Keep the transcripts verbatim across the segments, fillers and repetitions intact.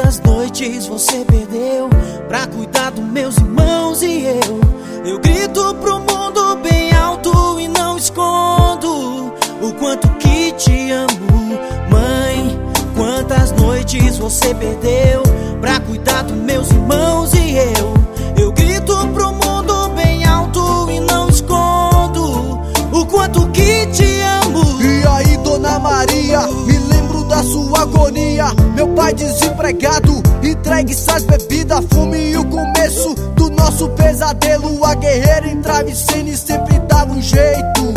Quantas noites você perdeu pra cuidar dos meus irmãos e eu? Eu grito pro mundo bem alto e não escondo o quanto que te amo, mãe. Quantas noites você perdeu pra cuidar dos meus irmãos e eu? Eu grito pro mundo bem alto e não escondo o quanto que te amo. E aí, Dona Maria, me lembro da sua agonia. Meu pai desempregado, entregue essas bebidas, fume e o começo do nosso pesadelo. A guerreira entrava em cena e sempre dava um jeito.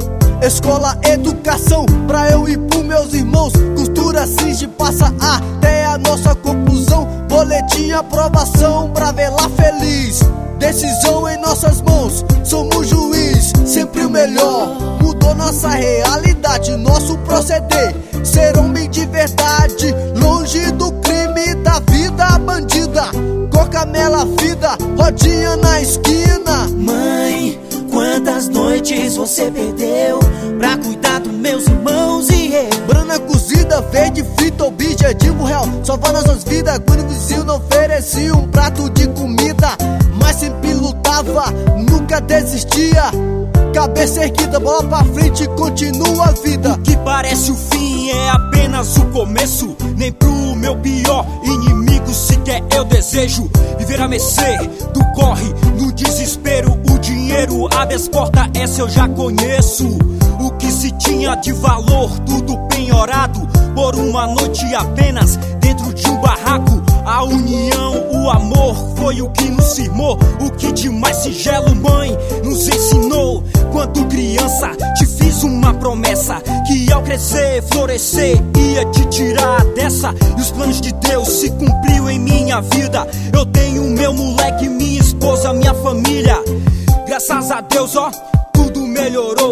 Escola, educação, pra eu e pros meus irmãos. Costura, cinge, passa até a nossa conclusão. Boletim, aprovação, pra vê-la feliz. Decisão em nossas mãos, somos juiz, sempre o melhor. Mudou nossa realidade, nosso proceder. Ser homem de verdade, longe do crime, da vida bandida. Cocamela, vida, rodinha na esquina. Mãe, quantas noites você perdeu pra cuidar dos meus irmãos e eu? Brana cozida, verde, frita, objetivo real. Salvar nossas vidas, quando o vizinho não oferecia um prato de comida. Mas sempre lutava, nunca desistia. Cabeça erguida, bola pra frente, continua a vida. O que parece o fim é apenas o começo. Nem pro meu pior inimigo sequer eu desejo viver a mercê do corre, no desespero. O dinheiro abre as portas, essa eu já conheço. O que se tinha de valor, tudo penhorado por uma noite apenas dentro de um barraco. A união, o amor foi o que nos firmou. O que de mais singelo, mãe, nos ensinou. Quando criança te fiz uma promessa, que ao crescer, florescer, ia te tirar dessa. E os planos de Deus se cumpriu em minha vida. Eu tenho meu moleque, minha esposa, minha família. Graças a Deus, ó, tudo melhorou.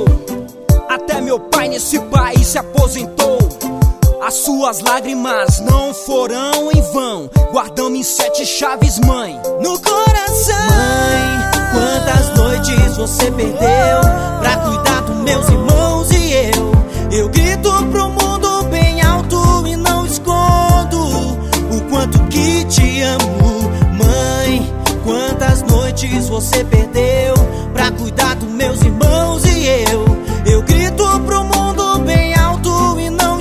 Até meu pai nesse país se aposentou. As suas lágrimas não foram em vão. Guardamos em sete chaves, mãe, no coração. Mãe, quantas noites você perdeu pra cuidar dos meus irmãos e eu? Eu grito pro mundo bem alto e não escondo o quanto que te amo. Mãe, quantas noites você perdeu pra cuidar dos meus irmãos e eu? Eu grito pro mundo bem alto e não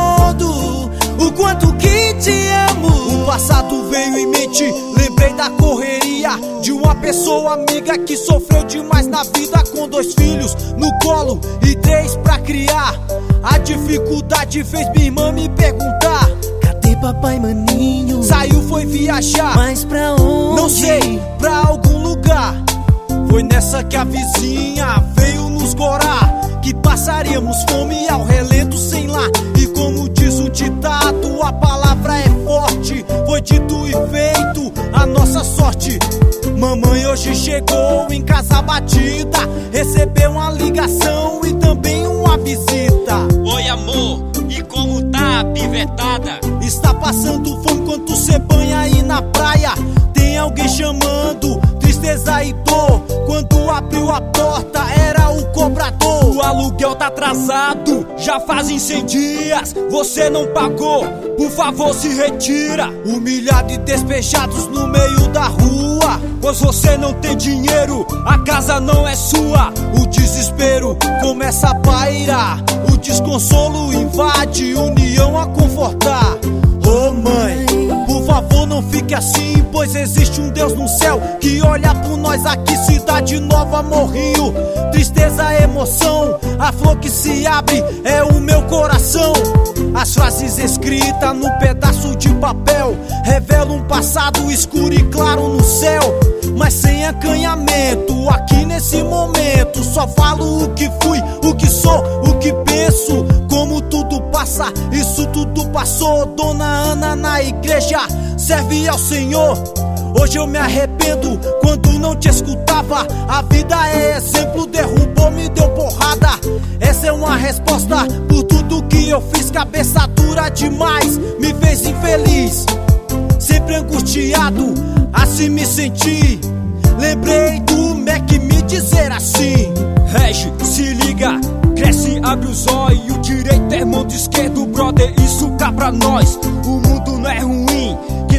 escondo o quanto que te amo. O passado veio em mente, lembrei da correria de uma pessoa amiga que sofreu demais na vida, com dois filhos no colo e três pra criar. A dificuldade fez minha irmã me perguntar: cadê papai, maninho? Saiu, foi viajar. Mas pra onde? Não sei, pra algum lugar. Foi nessa que a vizinha veio nos gorar, que passaríamos fome ao relento sem lá. E como diz o ditado, a palavra é forte. Foi dito e feito a nossa sorte. Mamãe hoje chegou em casa batida, recebeu uma ligação e também uma visita. Oi, amor, e como tá a pivetada? Está passando fome quando cê banha aí na praia. Tem alguém chamando, tristeza e dor. Quando abriu a porta era o cobrador. O aluguel tá atrasado, já fazem cem dias. Você não pagou, por favor se retira. Humilhado e despejados no meio da rua, pois você não tem dinheiro, a casa não é sua. O desespero começa a pairar, o desconsolo invade, união a confortar. Ô mãe, por favor não fique assim, pois existe um Deus no céu que olha por nós aqui. Cidade Nova, Morrinho, tristeza, emoção, a flor que se abre é o meu coração. As frases escritas no pedaço de papel revelam um passado escuro e claro no céu, mas sem acanhamento. Aqui nesse momento só falo o que fui, o que sou, o que penso. Como tudo passa, isso tudo passou. Dona Ana na igreja serve ao Senhor. Hoje eu me arrependo quando não te escutava. A vida é exemplo, derrubou, me deu porrada. Essa é uma resposta por tudo que eu fiz. Cabeça dura demais, me fez infeliz. Sempre angustiado, assim me senti. Lembrei do Mac me dizer assim: Regi, se liga, cresce, abre os olhos. O direito é irmão do esquerdo, brother, isso cá pra nós. O mundo não é ruim,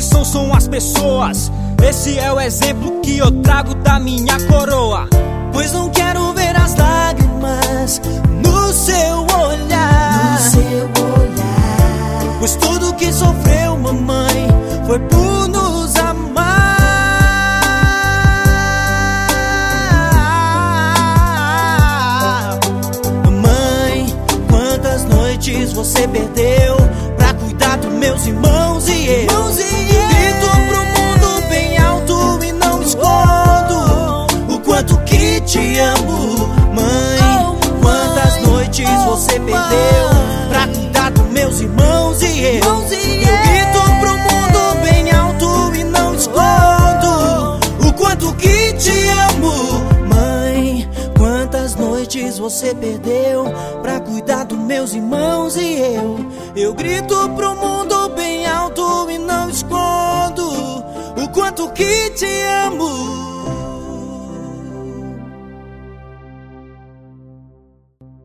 amam as pessoas. Esse é o exemplo que eu trago da minha coroa. Pois não quero ver as lágrimas no seu olhar, no seu olhar. pois tudo que sofreu mamãe foi por nos amar. Mamãe, quantas noites você perdeu pra cuidar dos meus irmãos e eu. Irmãos e eu grito pro mundo bem alto e não escondo o quanto que te amo. Mãe, quantas noites você perdeu pra cuidar dos meus irmãos e eu. Eu grito pro mundo bem alto e não escondo o quanto que te amo. Mãe, quantas noites você perdeu pra cuidar dos meus irmãos e eu. Eu grito pro mundo bem alto e não escondo o quanto que te amo.